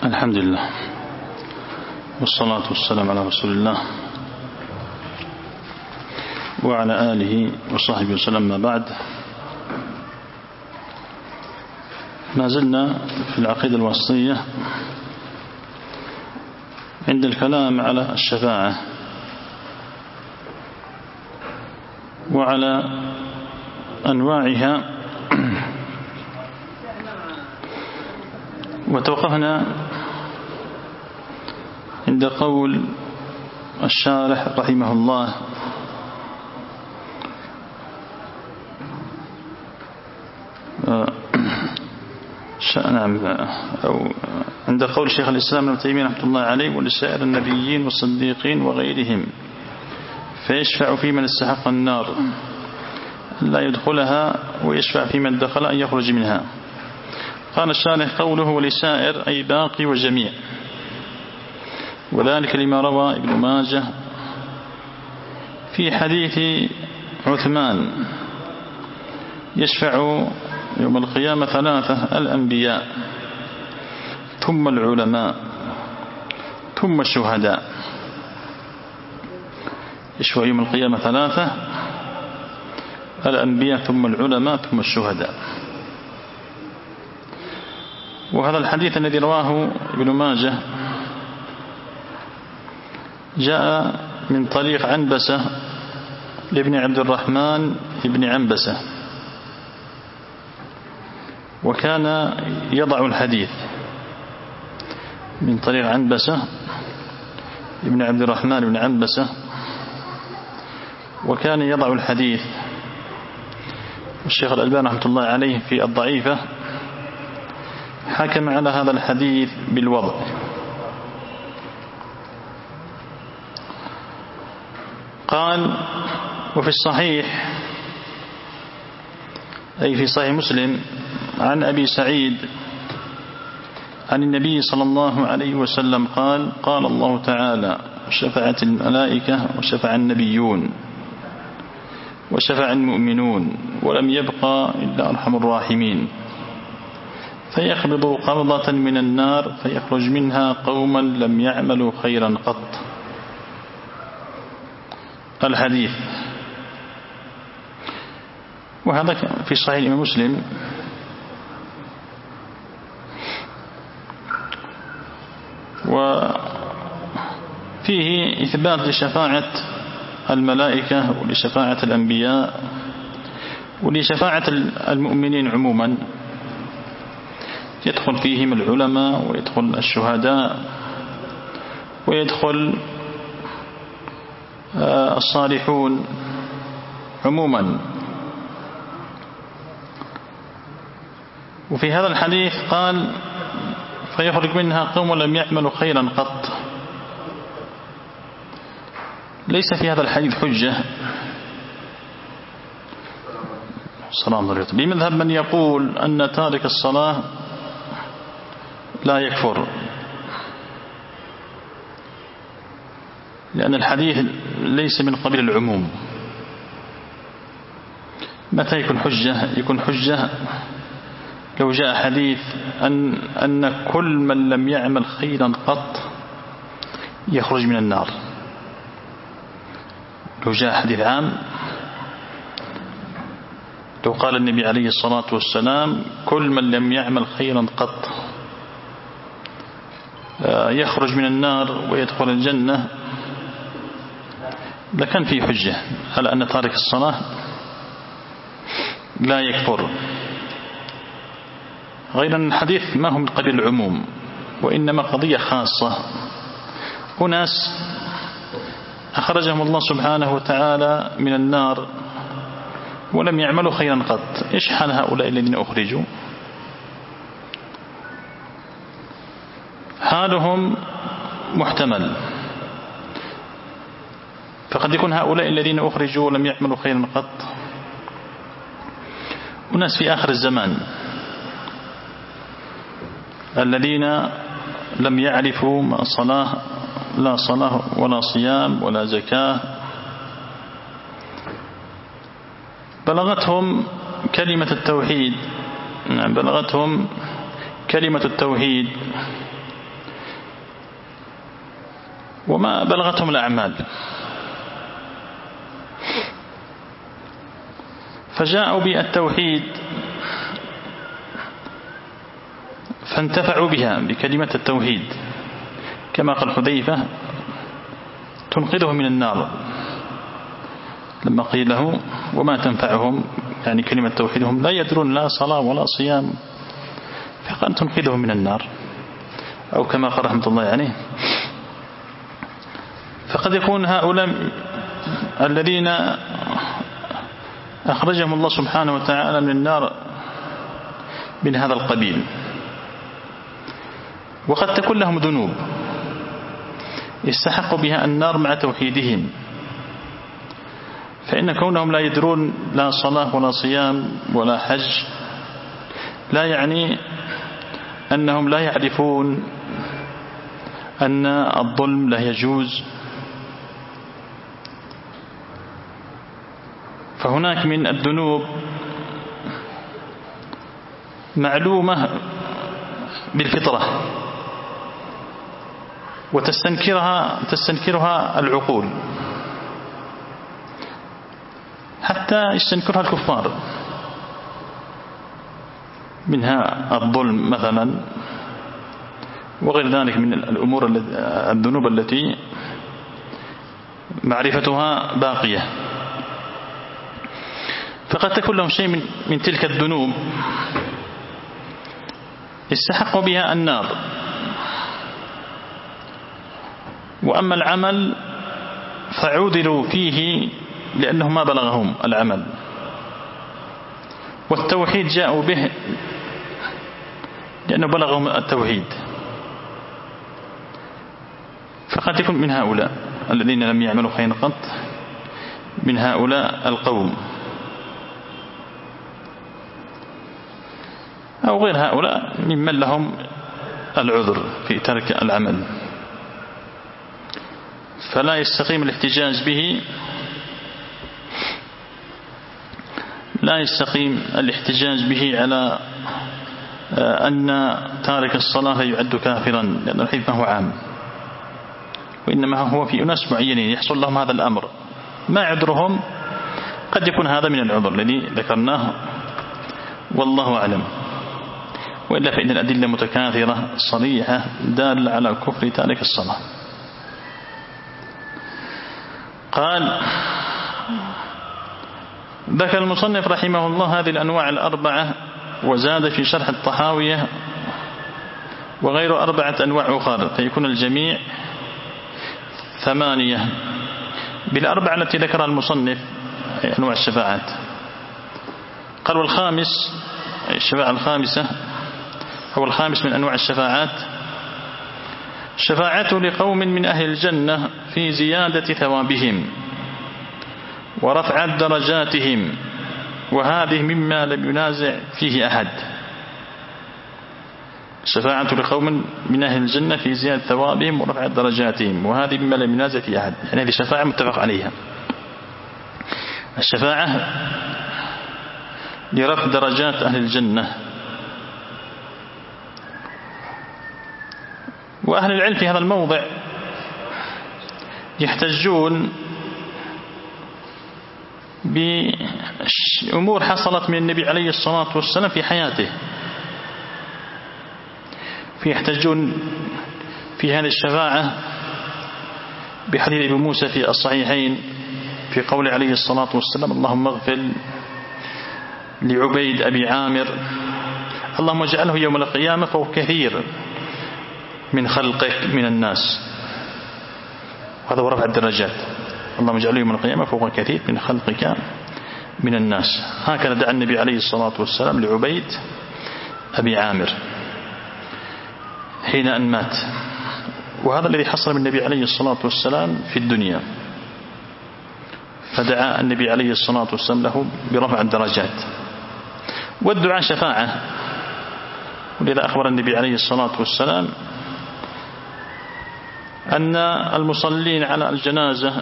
الحمد لله والصلاة والسلام على رسول الله وعلى آله وصحبه وسلم. ما بعد، ما زلنا في العقيدة الواسطية عند الكلام على الشفاعة وعلى أنواعها، وتوقفنا عند قول الشارح رحمه الله: أو عند قول شيخ الإسلام ابن تيمية رحمه الله عليه: ولسائر النبيين والصديقين وغيرهم فيشفع في من استحق النار لا يدخلها، ويشفع في من دخل أن يخرج منها. قال الشارح: قوله ولسائر أي باقي وجميع، وذلك لما روى ابن ماجه في حديث عثمان: يشفع يوم القيامة ثلاثة: الأنبياء ثم العلماء ثم الشهداء. يشفع يوم القيامة ثلاثة: الأنبياء ثم العلماء ثم الشهداء. وهذا الحديث الذي رواه ابن ماجه جاء من طريق عنبسة لابن عبد الرحمن ابن عنبسة، وكان يضع الحديث من طريق عنبسة ابن عبد الرحمن بن عنبسة، وكان يضع الحديث. الشيخ الألباني رحمة الله عليه في الضعيفة حكم على هذا الحديث بالوضع. قال: وفي الصحيح أي في صحيح مسلم عن أبي سعيد عن النبي صلى الله عليه وسلم قال: قال الله تعالى: شفعت الملائكة وشفع النبيون وشفع المؤمنون ولم يبقى إلا أرحم الراحمين، فيقبض قبضة من النار فيخرج منها قوما لم يعملوا خيرا قط. الحديث. وهذا في صحيح الإمام مسلم. وفيه إثبات لشفاعة الملائكة ولشفاعة الأنبياء ولشفاعة المؤمنين عموما، يدخل فيهم العلماء ويدخل الشهداء ويدخل الصالحون عموما. وفي هذا الحديث قال: فيخرج منها قوم لم يعملوا خيرا قط. ليس في هذا الحديث حجة بمذهب من يقول أن تارك الصلاة لا يكفر، لأن الحديث ليس من قبيل العموم. متى يكون حجة؟ يكون حجة لو جاء حديث أن كل من لم يعمل خيرا قط يخرج من النار. لو جاء حديث عام، لو قال النبي عليه الصلاة والسلام: كل من لم يعمل خيرا قط يخرج من النار ويدخل الجنة، لكان فيه حجة على أن تارك الصلاة لا يكفر. غير أن الحديث ما هو من قبيل العموم، وإنما قضية خاصة. أناس أخرجهم الله سبحانه وتعالى من النار ولم يعملوا خيرا قط. إيش حال هؤلاء الذين أخرجوا؟ حالهم محتمل، فقد يكون هؤلاء الذين أخرجوا ولم يعملوا خيرا قط أناس في آخر الزمان الذين لم يعرفوا ما صلاة، لا صلاة ولا صيام ولا زكاة، بلغتهم كلمة التوحيد، بلغتهم كلمة التوحيد وما بلغتهم الأعمال، فجاءوا بالتوحيد فانتفعوا بها بكلمة التوحيد، كما قال حذيفة تنقذه من النار لما قيل له وما تنفعهم يعني كلمة توحيدهم لا يدرون لا صلاة ولا صيام، فقال تنقذهم من النار، أو كما قال رحمة الله عليه. فقد يكون هؤلاء الذين أخرجهم الله سبحانه وتعالى من النار من هذا القبيل، وقد تكون لهم ذنوب استحقوا بها النار مع توحيدهم، فإن كونهم لا يدرون لا صلاة ولا صيام ولا حج لا يعني أنهم لا يعرفون أن الظلم لا يجوز. فهناك من الذنوب معلومة بالفطرة وتستنكرها العقول، حتى يستنكرها الكفار، منها الظلم مثلا وغير ذلك من الأمور الذنوب التي معرفتها باقية. فقد تكون لهم شيء من تلك الذنوب استحقوا بها النار، وأما العمل فعذروا فيه لأنه ما بلغهم العمل، والتوحيد جاءوا به لأنه بلغهم التوحيد. فقد يكون من هؤلاء الذين لم يعملوا خيرا قط من هؤلاء القوم، أو غير هؤلاء ممن لهم العذر في ترك العمل، فلا يستقيم الاحتجاج به، لا يستقيم الاحتجاج به على أن تارك الصلاة يعد كافرا، لأن الحديث ما هو عام، وإنما هو في أناس معينين يحصل لهم هذا الأمر، ما عذرهم قد يكون هذا من العذر الذي ذكرناه والله أعلم. وإلا فإن الأدلة متكاثرة صريحة دالة على كفر تارك الصلاة. قال ذكر المصنف رحمه الله هذه الأنواع الأربعة، وزاد في شرح الطحاوية وغير 4 أنواع أخرى، فيكون الجميع 8 بالأربعة التي ذكرها المصنف أنواع الشفاعات. قال والخامس الشفاعة الخامسة أو الخامس من أنواع الشفاعات شفاعة لقوم من أهل الجنة في زيادة ثوابهم ورفع درجاتهم، وهذه مما لم ينازع فيه أحد. شفاعة لقوم من أهل الجنة في زيادة ثوابهم ورفع درجاتهم، وهذه مما لم ينازع فيه أحد، يعني هذه شفاعة متفق عليها. الشفاعة لرفع درجات أهل الجنة. وأهل العلم في هذا الموضع يحتجون بأمور حصلت من النبي عليه الصلاة والسلام في حياته، يحتجون في هذه الشفاعة بحديث أبي موسى في الصحيحين في قول عليه الصلاة والسلام اللهم اغفر لعبيد أبي عامر اللهم اجعله يوم القيامة فوق كثير من خلقك من الناس، وهذا هو رفع الدرجات، اللهم اجعله يوم القيامة فوق كثير من خلقك من الناس. هكذا دعا النبي عليه الصلاة والسلام لعبيد أبي عامر حين أن مات، وهذا الذي حصل من النبي عليه الصلاة والسلام في الدنيا، فدعا النبي عليه الصلاة والسلام له برفع الدرجات. والدعاء شفاعة، ولذا أخبر النبي عليه الصلاة والسلام أن المصلين على الجنازة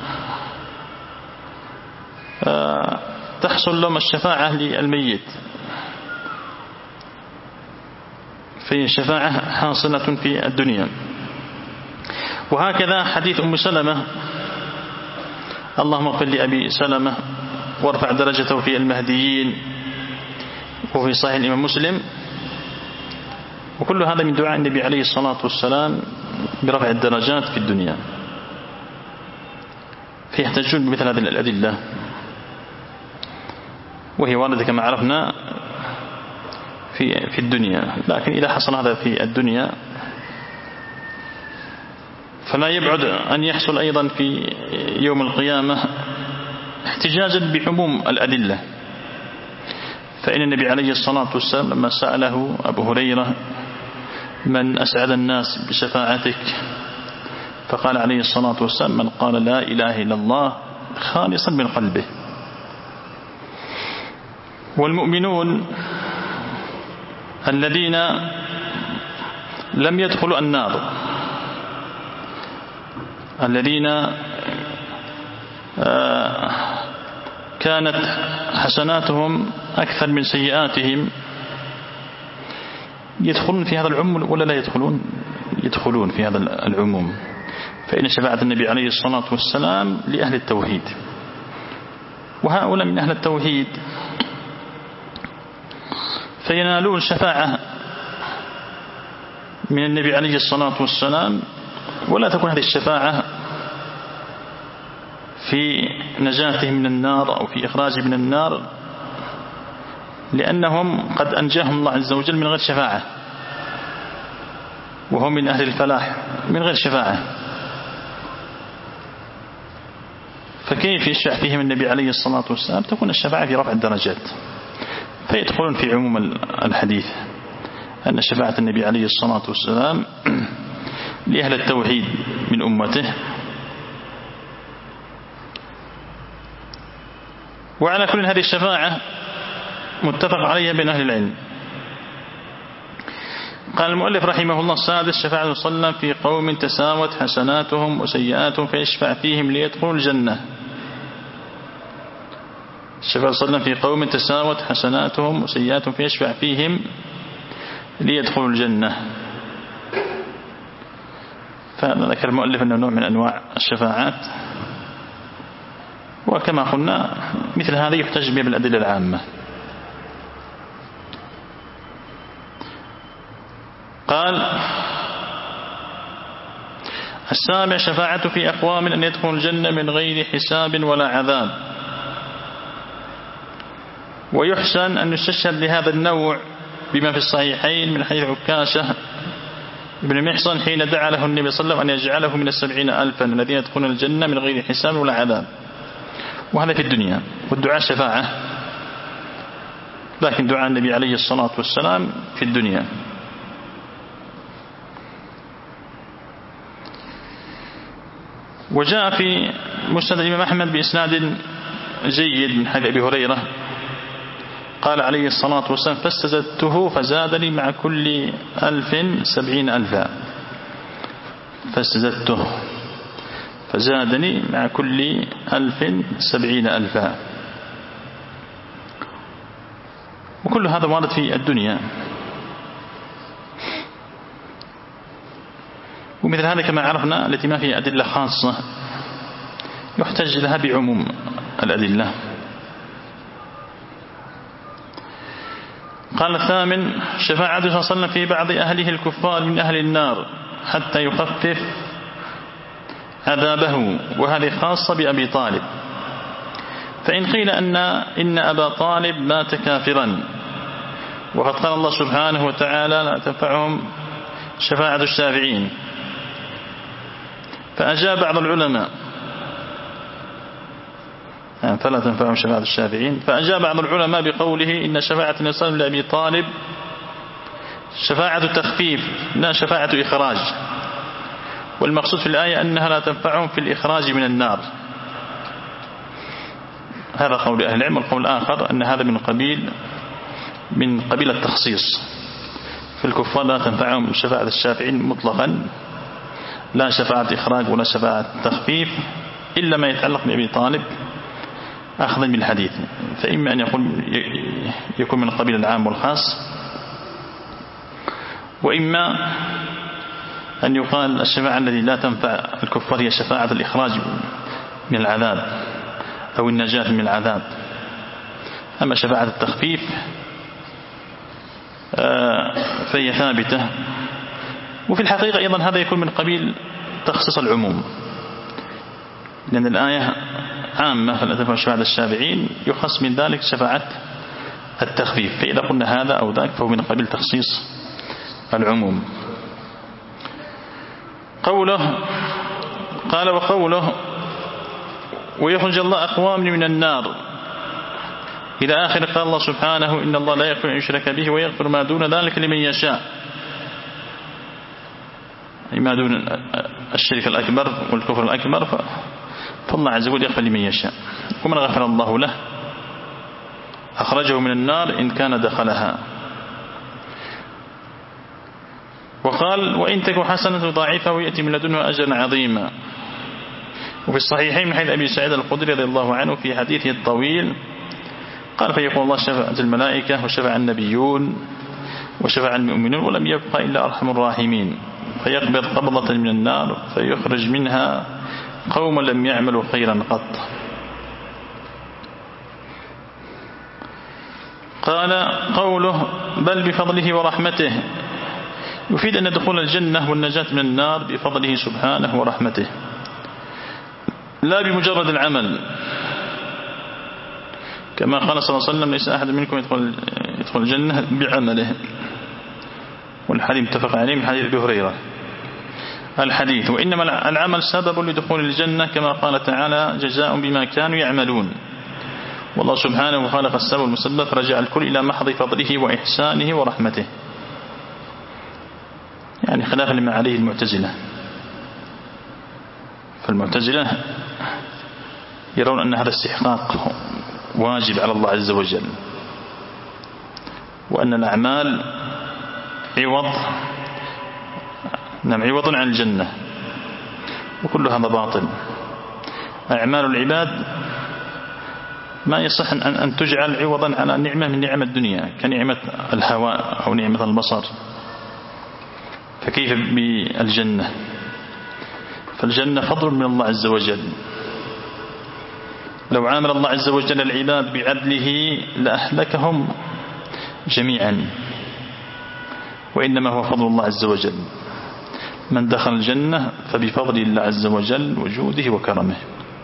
تحصل لهم الشفاعة للميت، فهي شفاعة حاصلة في الدنيا. وهكذا حديث أم سلمة: اللهم اغفر لأبي سلمة وارفع درجته في المهديين، وفي صحيح الإمام مسلم. وكل هذا من دعاء النبي عليه الصلاة والسلام برفع الدرجات في الدنيا، فيحتاجون بمثل هذه الأدلة، وهي واردة كما عرفنا في الدنيا. لكن إذا حصل هذا في الدنيا فلا يبعد أن يحصل أيضا في يوم القيامة احتجاجا بعموم الأدلة. فإن النبي عليه الصلاة والسلام لما سأله أبو هريرة: من أسعد الناس بشفاعتك؟ فقال عليه الصلاة والسلام: من قال لا إله إلا الله خالصا من قلبه. والمؤمنون الذين لم يدخلوا النار، الذين كانت حسناتهم أكثر من سيئاتهم، يدخلون في هذا العموم ولا لا يدخلون؟ يدخلون في هذا العموم. فإن شفاعة النبي عليه الصلاة والسلام لأهل التوحيد، وهؤلاء من أهل التوحيد فينالون شفاعة من النبي عليه الصلاة والسلام، ولا تكون هذه الشفاعة في نجاتهم من النار أو في إخراجهم من النار، لأنهم قد أنجاهم الله عز وجل من غير شفاعة، وهم من أهل الفلاح من غير شفاعة. فكيف يشفع فيهم النبي عليه الصلاة والسلام؟ تكون الشفاعة في رفع الدرجات، فيدخلون في عموم الحديث أن شفاعة النبي عليه الصلاة والسلام لأهل التوحيد من أمته. وعلى كل هذه الشفاعة متفق عليها بين أهل العلم. قال المؤلف رحمه الله: السادس: شفاعة صلى الله عليه وسلم في قوم تساوت حسناتهم وسيئاتهم فيشفع فيهم ليدخلوا الجنة. شفاعة صلى الله عليه وسلم في قوم تساوت حسناتهم وسيئاتهم فيشفع فيهم ليدخلوا الجنة. فذكر المؤلف أنه نوع من أنواع الشفاعات، وكما قلنا مثل هذا يحتج به بالأدلة العامة. قال: السابع: شفاعة في أقوام أن يدخلوا الجنة من غير حساب ولا عذاب. ويحسن أن يستشهد لهذا النوع بما في الصحيحين من حديث عكاشة ابن محصن حين دعا له النبي صلى الله عليه وسلم أن يجعله من 70,000 الذين يدخلون الجنة من غير حساب ولا عذاب. وهذا في الدنيا، والدعاء شفاعة، لكن دعاء النبي عليه الصلاة والسلام في الدنيا. وجاء في مسند الإمام أحمد بإسناد جيد من حديث أبي هريرة قال عليه الصلاة والسلام: فاستزدته فزادني مع كل 1000 70,000. فاستزدته فزادني مع كل 1000 70,000. وكل هذا وارد في الدنيا. ومثل هذا كما عرفنا التي ما فيها أدلة خاصة يحتج لها بعموم الأدلة. قال الثامن: شفاعة صلى الله عليه وسلم في بعض أهله الكفار من أهل النار حتى يخفف عذابه، وهذه خاصة بأبي طالب. فإن قيل إن أبا طالب مات كافرا، وقد قال الله سبحانه وتعالى: لا تنفعهم شفاعة الشافعين. فأجاب بعض العلماء فلا تنفعهم شفاعة الشافعين. فأجاب بعض العلماء بقوله: إن شفاعة النبي صلى الله عليه وسلم لأبي طالب شفاعة تخفيف لا شفاعة إخراج، والمقصود في الآية أنها لا تنفعهم في الإخراج من النار. هذا قول أهل العلم. والقول الآخر أن هذا من قبيل التخصيص، في الكفار لا تنفعهم شفاعة الشافعين مطلقا، لا شفاعة إخراج ولا شفاعة تخفيف، إلا ما يتعلق بأبي طالب أخذا بالحديث. فإما أن يكون من قبيل العام والخاص، وإما أن يقال الشفاعة التي لا تنفع الكفار هي شفاعة الإخراج من العذاب أو النجاة من العذاب. أما شفاعة التخفيف فهي ثابتة. وفي الحقيقة أيضا هذا يكون من قبيل تخصيص العموم، لأن الآية عامة فالأدب شفاعة الشافعين يخص من ذلك شفاعة التخفيف، فإذا قلنا هذا أو ذاك فهو من قبيل تخصيص العموم. قال وقوله ويخرج الله أقوام من النار إلى آخر. قال الله سبحانه إن الله لا يغفر أن يشرك به ويغفر ما دون ذلك لمن يشاء، ما دون الشرك الأكبر والكفر الأكبر فالله عز وجل يغفر لمن يشاء، ومن غفر الله له أخرجه من النار إن كان دخلها. وقال وإن تك حسنة ضاعفة ويأتي من لدنه أجرا عظيما. وفي الصحيحين من حديث أبي سعيد الخدري رضي الله عنه في حديثه الطويل قال فيقول الله شفعت الملائكة وشفع النبيون وشفع المؤمنون ولم يبقى إلا أرحم الراحمين، فيقبض قبضة من النار فيخرج منها قوم لم يعملوا خيرا قط. قال قوله بل بفضله ورحمته يفيد أن دخول الجنة والنجاة من النار بفضله سبحانه ورحمته لا بمجرد العمل، كما قال صلى الله عليه وسلم ليس أحد منكم يدخل الجنة بعمله، والحديث متفق عليه من حديث أبي هريرة الحديث. وإنما العمل سبب لدخول الجنة كما قال تعالى جزاء بما كانوا يعملون، والله سبحانه خالق السبب والمسبب فرجع الكل إلى محض فضله وإحسانه ورحمته، يعني خلافا لما عليه المعتزلة. فالمعتزلة يرون أن هذا استحقاق واجب على الله عز وجل، وأن الأعمال عوض عن الجنة، وكل هذا باطل. أعمال العباد ما يصح أن تجعل عوضا على نعمة من نعم الدنيا كنعمة الهواء أو نعمة البصر، فكيف بالجنة؟ فالجنة فضل من الله عز وجل. لو عامل الله عز وجل العباد بعدله لأهلكهم جميعا، وإنما هو فضل الله عز وجل. من دخل الجنة فبفضل الله عز وجل وجوده وكرمه.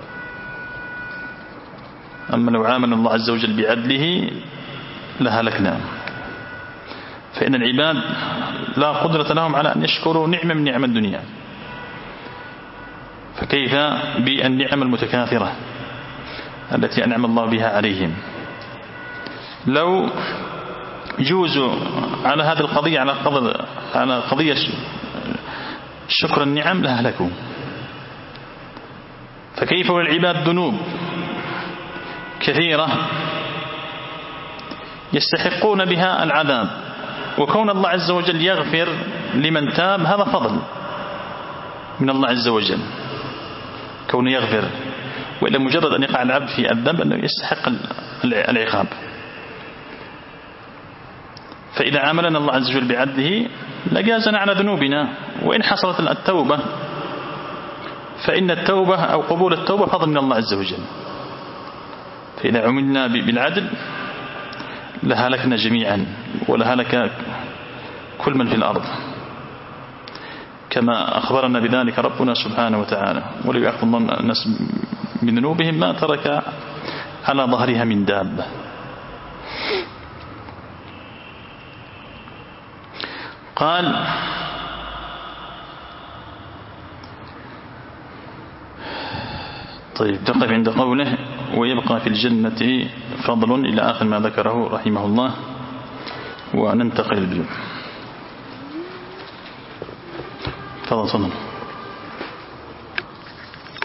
أما لو عامل الله عز وجل بعدله لهلكنا، فإن العباد لا قدرة لهم على أن يشكروا نعمة من نعم الدنيا، فكيف بالنعم المتكاثرة التي أنعم الله بها عليهم؟ لو جوزوا على هذه القضية على قضية شكر النعم لهلكوا، فكيف والعباد ذنوب كثيرة يستحقون بها العذاب، وكون الله عز وجل يغفر لمن تاب هذا فضل من الله عز وجل، كونه يغفر، وإلا مجرد أن يقع العبد في الذنب أنه يستحق العقاب. فإذا عاملنا الله عز وجل بعدله لجازنا على ذنوبنا. وإن حصلت التوبة فإن التوبة أو قبول التوبة فضل من الله عز وجل، فإذا عملنا بالعدل لهلكنا جميعا ولهلك كل من في الأرض، كما أخبرنا بذلك ربنا سبحانه وتعالى ولو يأخذ الله الناس من ذنوبهم ما ترك على ظهرها من دابة. قال طيب تقف عند قوله ويبقى في الجنة فضل إلى آخر ما ذكره رحمه الله، وننتقل اليوم. تفضل.